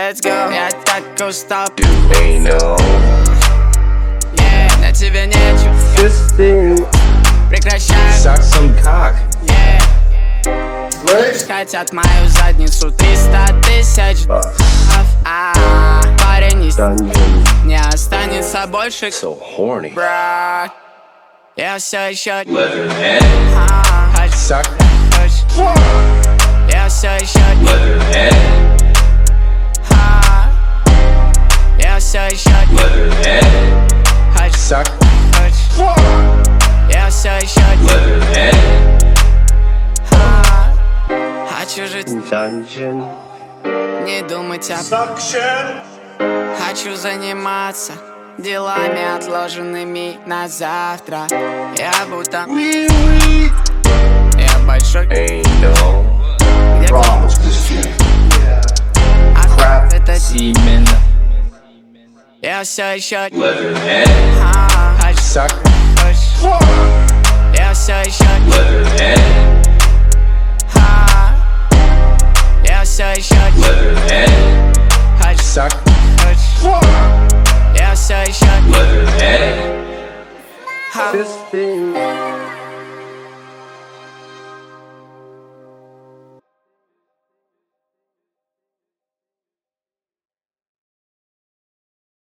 let's go. Я так устал, ain't no на тебе нечего. fisting. Прекращай, Suck some cock. хотят мою задницу 300 тысяч парень из Dungeon. не останется больше. So horny. Брат, я все еще Leatherhead. хочу, Suck. я все еще Leatherhead. я все еще Leatherhead. хочу, Suck. я все еще Leatherhead. хочу жить, Dungeon. не думать об Suction. хочу заниматься делами, отложенными на завтра. Я будто я большой, Ain't no где problems with this shit. Crap. это Semen. я все еще Leatherhead. хочу, Suck. я все еще Leatherhead. я все еще Leatherhead. хочу, Suck. я все еще Leatherhead. Fisting.